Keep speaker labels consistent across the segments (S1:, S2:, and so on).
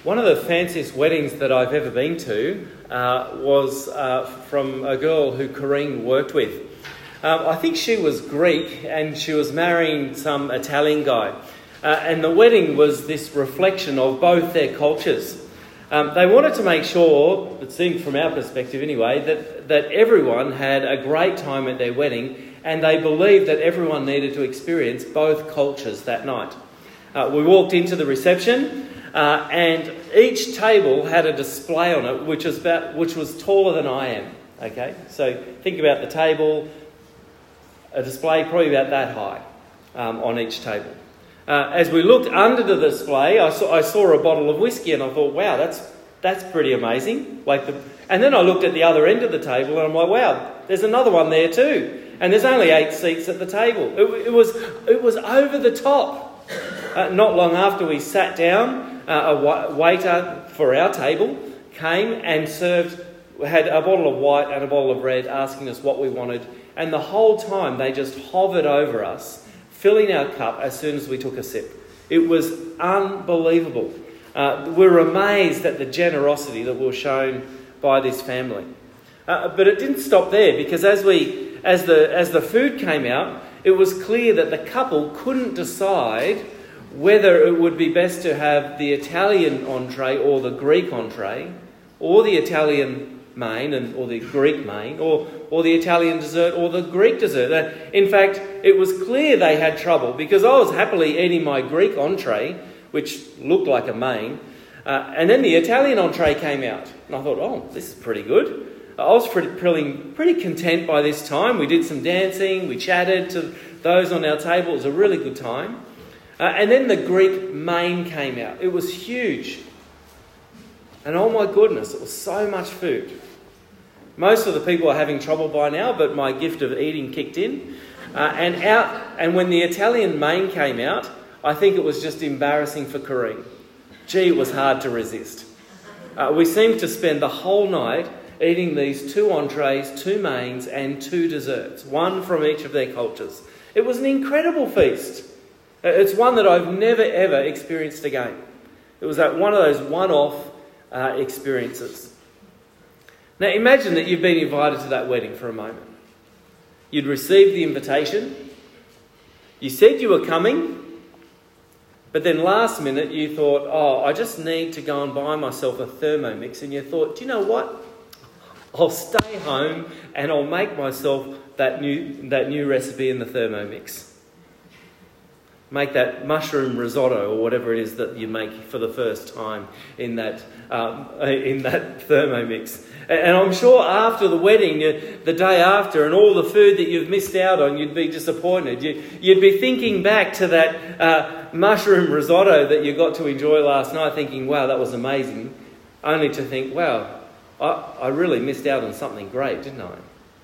S1: One of the fanciest weddings that I've ever been to was from a girl who Corrine worked with. I think she was Greek and she was marrying some Italian guy. And the wedding was this reflection of both their cultures. They wanted to make sure, it seemed from our perspective anyway, that everyone had a great time at their wedding, and they believed that everyone needed to experience both cultures that night. We walked into the reception, and each table had a display on it which was taller than I am. Okay, so think about the table, a display probably about that high on each table. As we looked under the display, I saw a bottle of whiskey, and I thought, wow, that's pretty amazing. And then I looked at the other end of the table, and I'm like, wow, there's another one there too. And there's only 8 seats at the table. It was over the top. Not long after we sat down, a waiter for our table came and had a bottle of white and a bottle of red, asking us what we wanted. And the whole time they just hovered over us, filling our cup as soon as we took a sip. It was unbelievable. We were amazed at the generosity that we were shown by this family. But it didn't stop there, because as the food came out, it was clear that the couple couldn't decide whether it would be best to have the Italian entree or the Greek entree, or the Italian main or the Greek main, or the Italian dessert or the Greek dessert. In fact, it was clear they had trouble, because I was happily eating my Greek entree, which looked like a main, and then the Italian entree came out. And I thought, oh, this is pretty good. I was pretty content by this time. We did some dancing, we chatted to those on our table. It was a really good time. And then the Greek main came out. It was huge. And oh my goodness, it was so much food. Most of the people are having trouble by now, but my gift of eating kicked in. And when the Italian main came out, I think it was just embarrassing for Corrine. Gee, it was hard to resist. We seemed to spend the whole night eating these 2 entrees, 2 mains and 2 desserts, one from each of their cultures. It was an incredible feast. It's one that I've never ever experienced again. It was one of those one-off experiences. Now imagine that you've been invited to that wedding for a moment. You'd received the invitation. You said you were coming, but then last minute you thought, oh, I just need to go and buy myself a Thermomix. And you thought, do you know what? I'll stay home and I'll make myself that new recipe in the Thermomix. Make that mushroom risotto or whatever it is that you make for the first time in that Thermomix. And I'm sure after the wedding, the day after, and all the food that you've missed out on, you'd be disappointed. You'd be thinking back to that mushroom risotto that you got to enjoy last night, thinking, wow, that was amazing. Only to think, wow, I really missed out on something great, didn't I?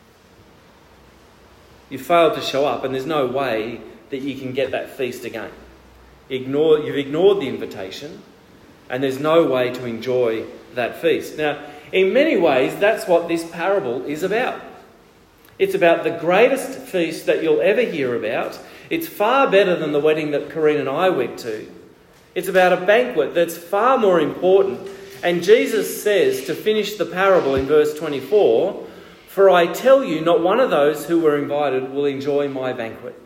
S1: You failed to show up, and there's no way that you can get that feast again. You've ignored the invitation, and there's no way to enjoy that feast. Now, in many ways, that's what this parable is about. It's about the greatest feast that you'll ever hear about. It's far better than the wedding that Corrine and I went to. It's about a banquet that's far more important. And Jesus says, to finish the parable in verse 24, "For I tell you, not one of those who were invited will enjoy my banquet."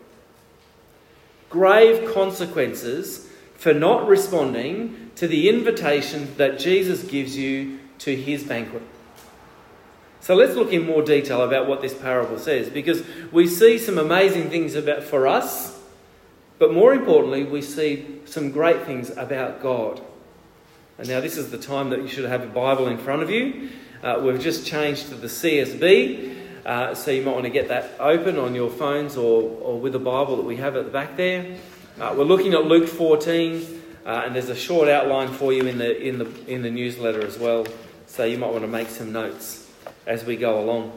S1: Grave consequences for not responding to the invitation that Jesus gives you to his banquet. So let's look in more detail about what this parable says, because we see some amazing things for us, but more importantly, we see some great things about God. And now this is the time that you should have a Bible in front of you. We've just changed to the CSB. So you might want to get that open on your phones or with the Bible that we have at the back there. We're looking at Luke 14, and there's a short outline for you in the newsletter as well. So you might want to make some notes as we go along.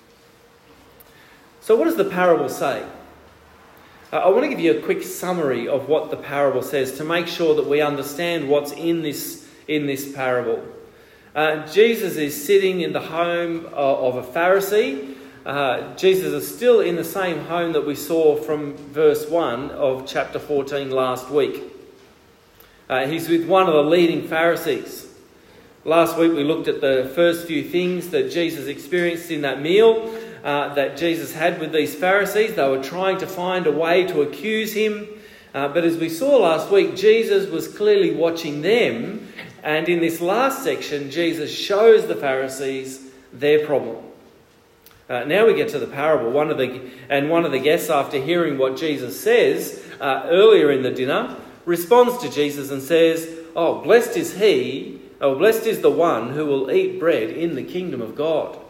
S1: So what does the parable say? I want to give you a quick summary of what the parable says to make sure that we understand what's in this parable. Jesus is sitting in the home of a Pharisee. Jesus is still in the same home that we saw from verse 1 of chapter 14 last week. He's with one of the leading Pharisees. Last week we looked at the first few things that Jesus experienced in that meal that Jesus had with these Pharisees. They were trying to find a way to accuse him. But as we saw last week, Jesus was clearly watching them. And in this last section, Jesus shows the Pharisees their problem. Now we get to the parable. One of the guests, after hearing what Jesus says earlier in the dinner, responds to Jesus and says, "Oh, blessed is the one who will eat bread in the kingdom of God."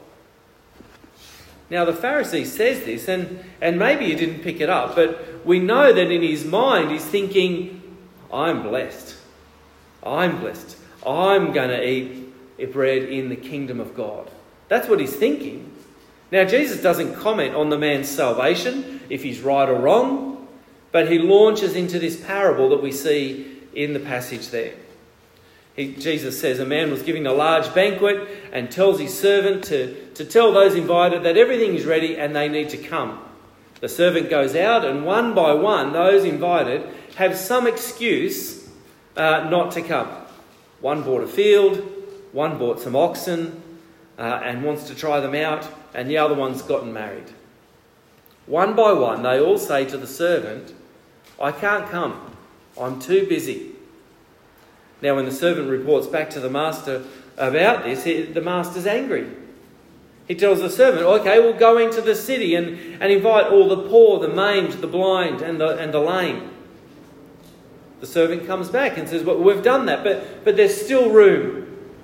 S1: Now the Pharisee says this, and maybe he didn't pick it up, but we know that in his mind he's thinking, I'm blessed. I'm blessed. I'm going to eat bread in the kingdom of God. That's what he's thinking. Now Jesus doesn't comment on the man's salvation, if he's right or wrong, but he launches into this parable that we see in the passage there. Jesus says a man was giving a large banquet and tells his servant to tell those invited that everything is ready and they need to come. The servant goes out and one by one those invited have some excuse not to come. One bought a field, one bought some oxen and wants to try them out, and the other one's gotten married. One by one they all say to the servant, "I can't come, I'm too busy." Now, when the servant reports back to the master about this, the master's angry. He tells the servant, "Okay, we'll go into the city and invite all the poor, the maimed, the blind and the lame." The servant comes back and says, "Well, we've done that, but there's still room."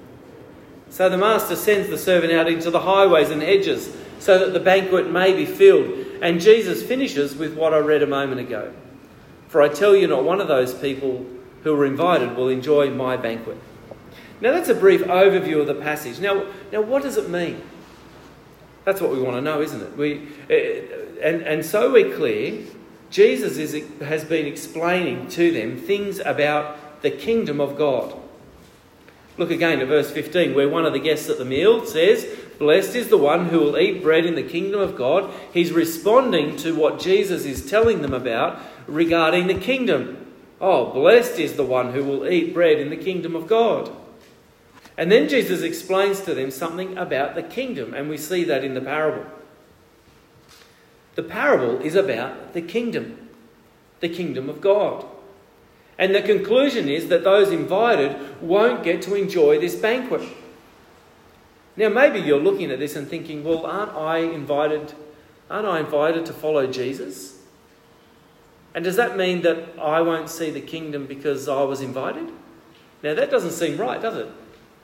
S1: So the master sends the servant out into the highways and hedges so that the banquet may be filled. And Jesus finishes with what I read a moment ago. "For I tell you, not one of those people who were invited will enjoy my banquet." Now that's a brief overview of the passage. Now what does it mean? That's what we want to know, isn't it? And so we're clear, Jesus has been explaining to them things about the kingdom of God. Look again at verse 15, where one of the guests at the meal says, "Blessed is the one who will eat bread in the kingdom of God." He's responding to what Jesus is telling them about regarding the kingdom. Oh, blessed is the one who will eat bread in the kingdom of God. And then Jesus explains to them something about the kingdom, and we see that in the parable. The parable is about the kingdom of God. And the conclusion is that those invited won't get to enjoy this banquet. Now maybe you're looking at this and thinking, well, aren't I invited to follow Jesus? And does that mean that I won't see the kingdom because I was invited? Now that doesn't seem right, does it?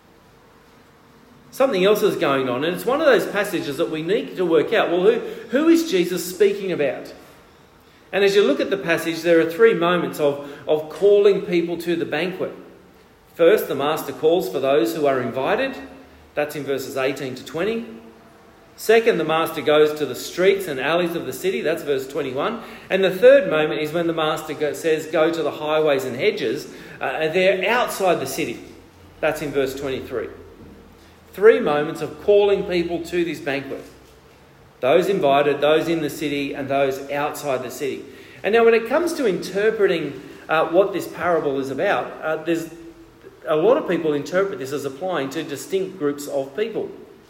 S1: Something else is going on, and it's one of those passages that we need to work out. Well, who is Jesus speaking about? And as you look at the passage, there are three moments of calling people to the banquet. First, the master calls for those who are invited. That's in verses 18 to 20. Second, the master goes to the streets and alleys of the city. That's verse 21. And the third moment is when the master says, "Go to the highways and hedges." They're outside the city. That's in verse 23. Three moments of calling people to this banquet. Those invited, those in the city, and those outside the city. And now when it comes to interpreting what this parable is about, there's a lot of people interpret this as applying to distinct groups of people.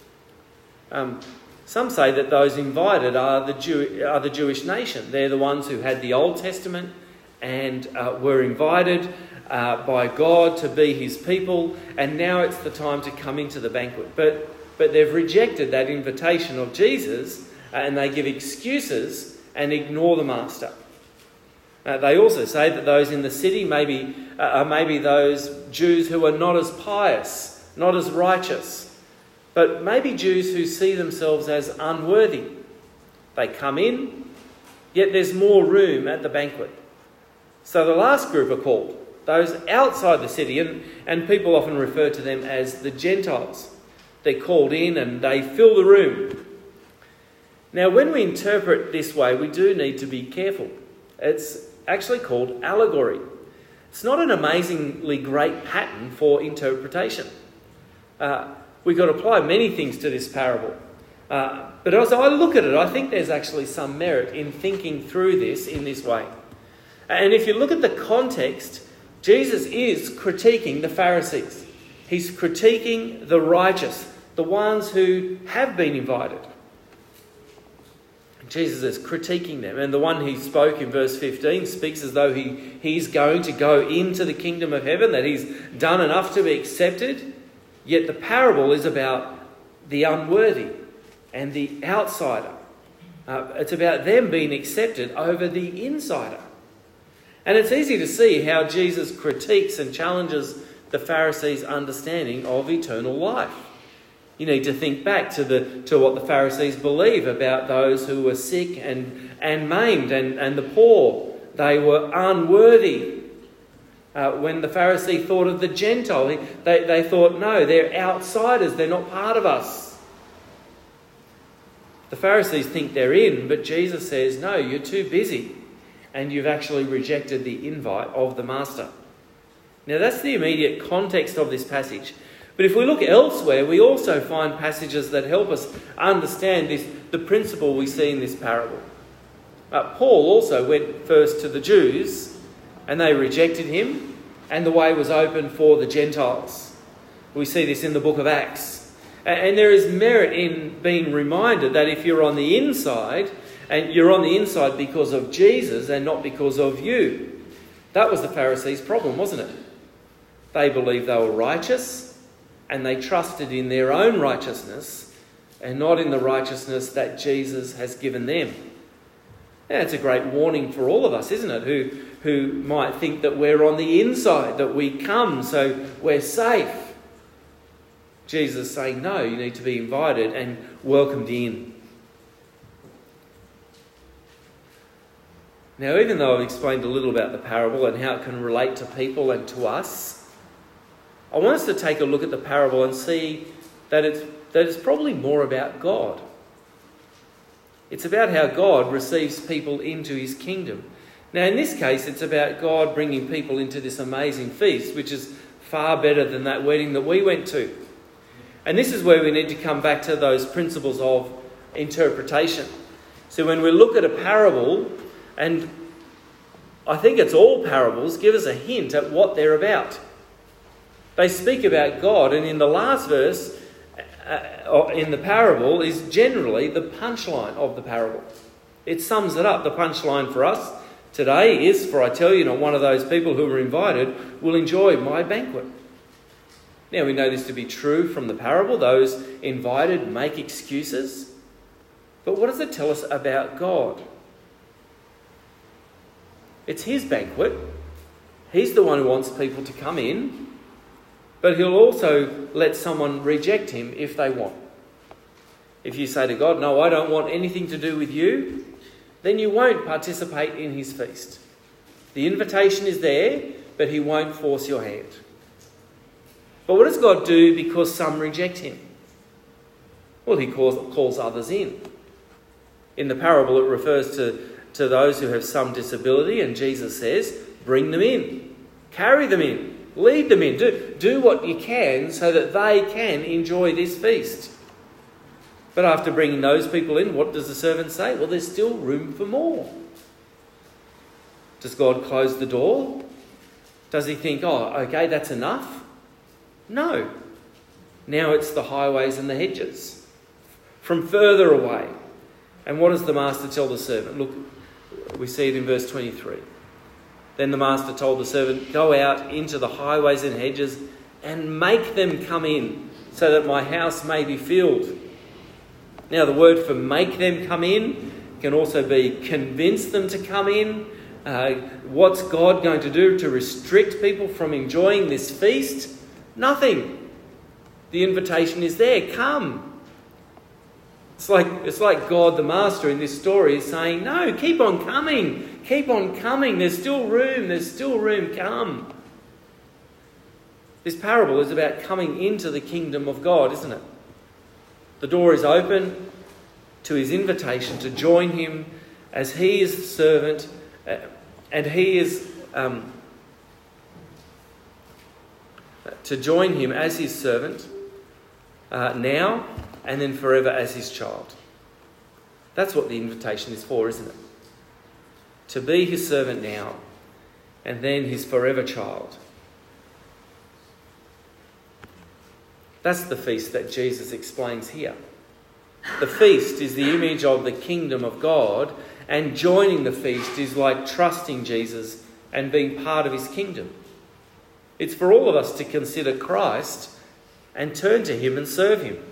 S1: Some say that those invited are the Jewish nation. They're the ones who had the Old Testament and were invited by God to be his people, and now it's the time to come into the banquet. But they've rejected that invitation of Jesus, and they give excuses and ignore the master. They also say that those in the city are maybe those Jews who are not as pious, not as righteous, but maybe Jews who see themselves as unworthy. They come in, yet there's more room at the banquet. So the last group are called, those outside the city, and people often refer to them as the Gentiles. They're called in and they fill the room. Now, when we interpret this way, we do need to be careful. It's actually called allegory. It's not an amazingly great pattern for interpretation. We could apply many things to this parable. But as I look at it, I think there's actually some merit in thinking through this in this way. And if you look at the context, Jesus is critiquing the Pharisees. He's critiquing the righteous, the ones who have been invited. Jesus is critiquing them. And the one who spoke in verse 15 speaks as though he's going to go into the kingdom of heaven, that he's done enough to be accepted. Yet the parable is about the unworthy and the outsider. It's about them being accepted over the insider. And it's easy to see how Jesus critiques and challenges the Pharisees' understanding of eternal life. You need to think back to what the Pharisees believe about those who were sick and maimed and the poor. They were unworthy. When the Pharisee thought of the Gentile, they thought, no, they're outsiders, they're not part of us. The Pharisees think they're in, but Jesus says, no, you're too busy and you've actually rejected the invite of the Master. Now that's the immediate context of this passage. But if we look elsewhere, we also find passages that help us understand the principle we see in this parable. Paul also went first to the Jews, and they rejected him, and the way was open for the Gentiles. We see this in the book of Acts. And there is merit in being reminded that if you're on the inside, and you're on the inside because of Jesus and not because of you. That was the Pharisees' problem, wasn't it? They believed they were righteous, and they trusted in their own righteousness and not in the righteousness that Jesus has given them. Yeah, it's a great warning for all of us, isn't it? Who might think that we're on the inside, that we come so we're safe. Jesus is saying, no, you need to be invited and welcomed in. Now, even though I've explained a little about the parable and how it can relate to people and to us, I want us to take a look at the parable and see that it's probably more about God. It's about how God receives people into his kingdom. Now, in this case, it's about God bringing people into this amazing feast, which is far better than that wedding that we went to. And this is where we need to come back to those principles of interpretation. So when we look at a parable, and I think it's all parables, give us a hint at what they're about. They speak about God, and in the last verse in the parable is generally the punchline of the parable. It sums it up. The punchline for us today is, for I tell you, not one of those people who were invited will enjoy my banquet. Now we know this to be true from the parable. Those invited make excuses. But what does it tell us about God? It's his banquet. He's the one who wants people to come in. But he'll also let someone reject him if they want. If you say to God, no, I don't want anything to do with you, then you won't participate in his feast. The invitation is there, but he won't force your hand. But what does God do because some reject him? Well, he calls others in. In the parable, it refers to those who have some disability, and Jesus says, bring them in, carry them in, lead them in, do what you can so that they can enjoy this feast. But after bringing those people in, what does the servant say? Well, there's still room for more. Does God close the door? Does he think, oh, okay, that's enough? No. Now it's the highways and the hedges from further away. And what does the master tell the servant? Look, we see it in verse 23. Then the master told the servant, go out into the highways and hedges and make them come in so that my house may be filled. Now the word for make them come in can also be convince them to come in. What's God going to do to restrict people from enjoying this feast? Nothing. The invitation is there. Come. It's like God the Master in this story is saying, no, keep on coming. Keep on coming. There's still room. There's still room. Come. This parable is about coming into the kingdom of God, isn't it? The door is open to his invitation to join him as he is the servant, and he is to join him as his servant now and then forever as his child. That's what the invitation is for, isn't it? To be his servant now and then his forever child. That's the feast that Jesus explains here. The feast is the image of the kingdom of God, and joining the feast is like trusting Jesus and being part of his kingdom. It's for all of us to consider Christ and turn to him and serve him.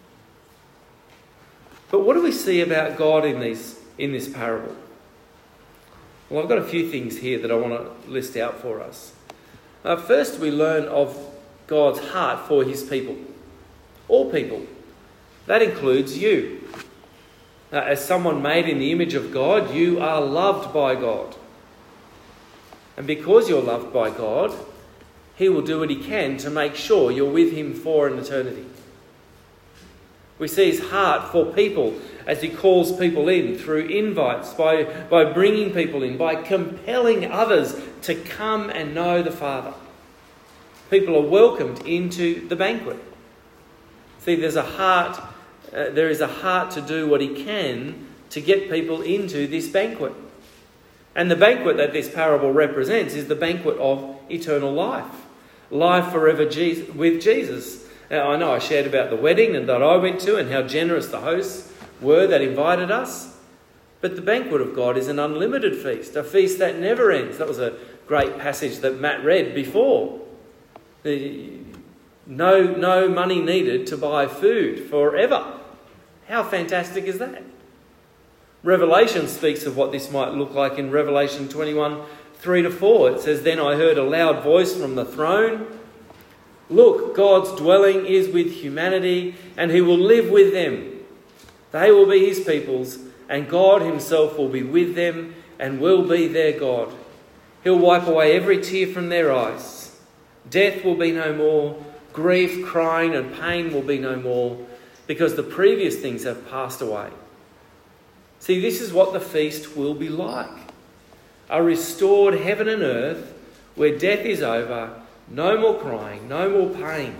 S1: But what do we see about God in this parable? Well, I've got a few things here that I want to list out for us. First, we learn of God's heart for his people. All people. That includes you. As someone made in the image of God, you are loved by God. And because you're loved by God, he will do what he can to make sure you're with him for an eternity. We see his heart for people as he calls people in through invites, by bringing people in, by compelling others to come and know the Father. People are welcomed into the banquet. See, there is a heart to do what he can to get people into this banquet. And the banquet that this parable represents is the banquet of eternal life. Life forever with Jesus. Now, I know I shared about the wedding that I went to and how generous the hosts were that invited us. But the banquet of God is an unlimited feast, a feast that never ends. That was a great passage that Matt read before. No money needed to buy food forever. How fantastic is that? Revelation speaks of what this might look like in Revelation 21, 3-4. It says, "Then I heard a loud voice from the throne. Look, God's dwelling is with humanity, and he will live with them. They will be his peoples, and God himself will be with them and will be their God. He'll wipe away every tear from their eyes. Death will be no more. Grief, crying, and pain will be no more, because the previous things have passed away." See, this is what the feast will be like. A restored heaven and earth where death is over, no more crying, no more pain.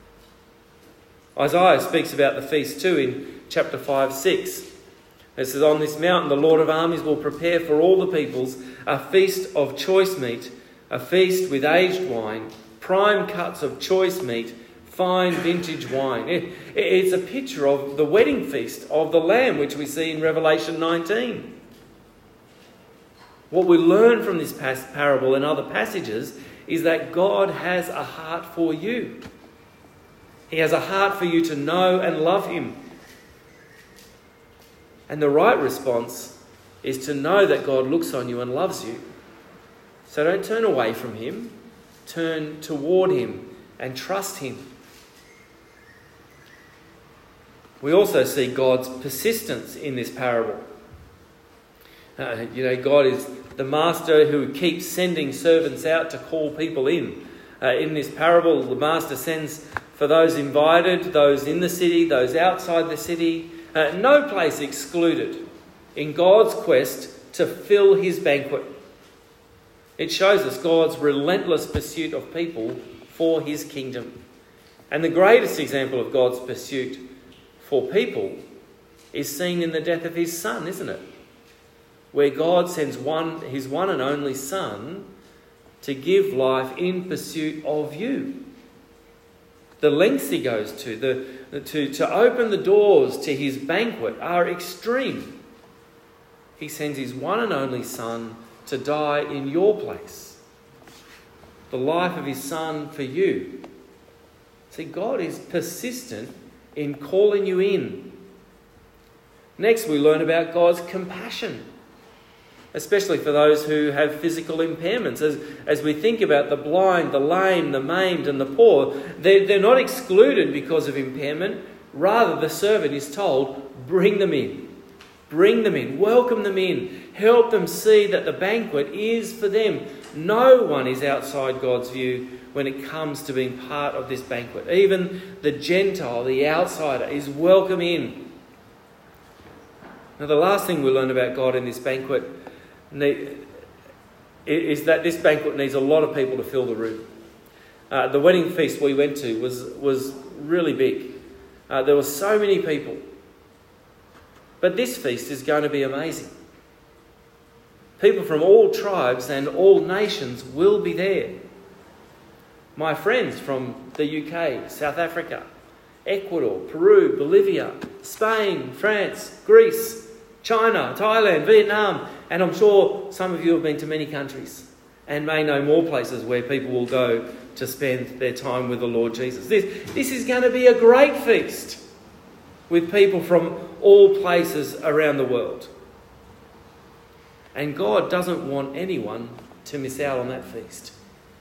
S1: Isaiah speaks about the feast too in chapter 5:6. It says, "On this mountain the Lord of armies will prepare for all the peoples a feast of choice meat, a feast with aged wine, prime cuts of choice meat, fine vintage wine." It's a picture of the wedding feast of the Lamb, which we see in Revelation 19. What we learn from this parable and other passages is that God has a heart for you. He has a heart for you to know and love him. And the right response is to know that God looks on you and loves you. So don't turn away from him. Turn toward him and trust him. We also see God's persistence in this parable. God is the master who keeps sending servants out to call people in. In this parable, the master sends for those invited, those in the city, those outside the city, no place excluded in God's quest to fill his banquet. It shows us God's relentless pursuit of people for his kingdom. And the greatest example of God's pursuit for people is seen in the death of his Son, isn't it? Where God sends his one and only Son to give life in pursuit of you. The lengths he goes to open the doors to his banquet are extreme. He sends his one and only Son to die in your place. The life of his Son for you. See, God is persistent in calling you in. Next, we learn about God's compassion, especially for those who have physical impairments. As we think about the blind, the lame, the maimed and the poor, they're not excluded because of impairment. Rather, the servant is told, bring them in. Bring them in. Welcome them in. Help them see that the banquet is for them. No one is outside God's view when it comes to being part of this banquet. Even the Gentile, the outsider, is welcome in. Now, the last thing we learn about God in this banquet is that this banquet needs a lot of people to fill the room. The wedding feast we went to was really big. There were so many people. But this feast is going to be amazing. People from all tribes and all nations will be there. My friends from the UK, South Africa, Ecuador, Peru, Bolivia, Spain, France, Greece, China, Thailand, Vietnam, and I'm sure some of you have been to many countries and may know more places where people will go to spend their time with the Lord Jesus. This is going to be a great feast with people from all places around the world. And God doesn't want anyone to miss out on that feast.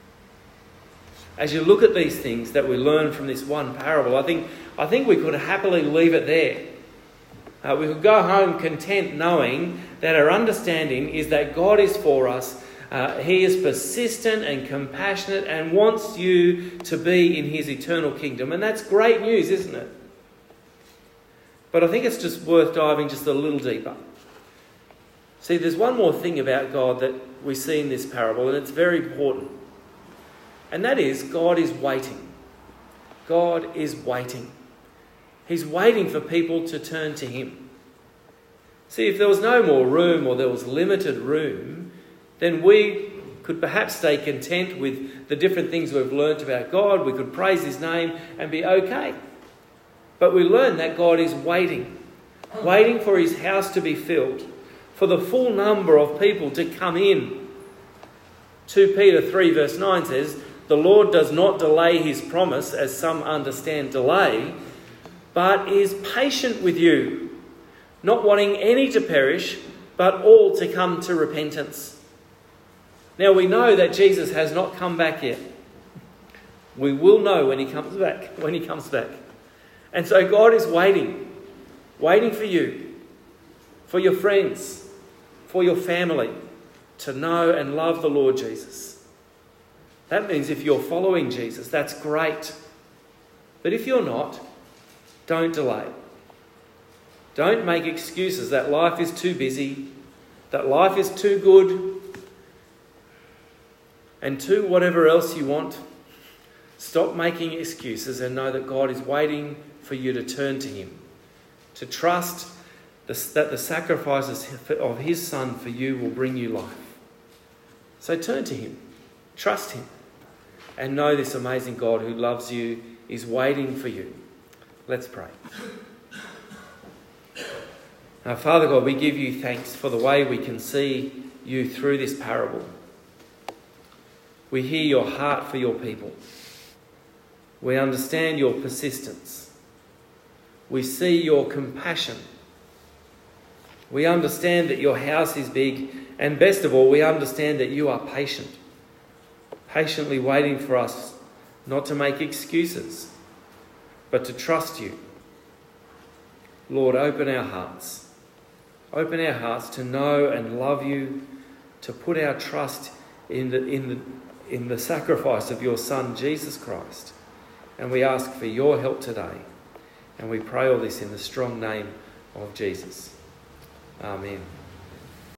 S1: As you look at these things that we learn from this one parable, I think we could happily leave it there. We could go home content knowing that our understanding is that God is for us. He is persistent and compassionate and wants you to be in his eternal kingdom. And that's great news, isn't it? But I think it's just worth diving just a little deeper. See, there's one more thing about God that we see in this parable, and it's very important. And that is, God is waiting. God is waiting. He's waiting for people to turn to him. See, if there was no more room or there was limited room, then we could perhaps stay content with the different things we've learnt about God. We could praise his name and be okay. But we learn that God is waiting for his house to be filled, for the full number of people to come in. 2 Peter 3 verse 9 says, "The Lord does not delay his promise, as some understand delay, but is patient with you, not wanting any to perish, but all to come to repentance." Now we know that Jesus has not come back yet. We will know when he comes back. And so God is waiting for you, for your friends, for your family to know and love the Lord Jesus. That means if you're following Jesus, that's great. But if you're not, don't delay. Don't make excuses that life is too busy, that life is too good, and too whatever else you want. Stop making excuses and know that God is waiting for you to turn to him, to trust that the sacrifices of his Son for you will bring you life. So turn to him, trust him, and know this amazing God who loves you is waiting for you. Let's pray. Now, Father God, we give you thanks for the way we can see you through this parable. We hear your heart for your people. We understand your persistence. We see your compassion. We understand that your house is big, and best of all, we understand that you are patient, patiently waiting for us not to make excuses, but to trust you. Lord, open our hearts. Open our hearts to know and love you, to put our trust in the sacrifice of your Son, Jesus Christ. And we ask for your help today. And we pray all this in the strong name of Jesus. Amen.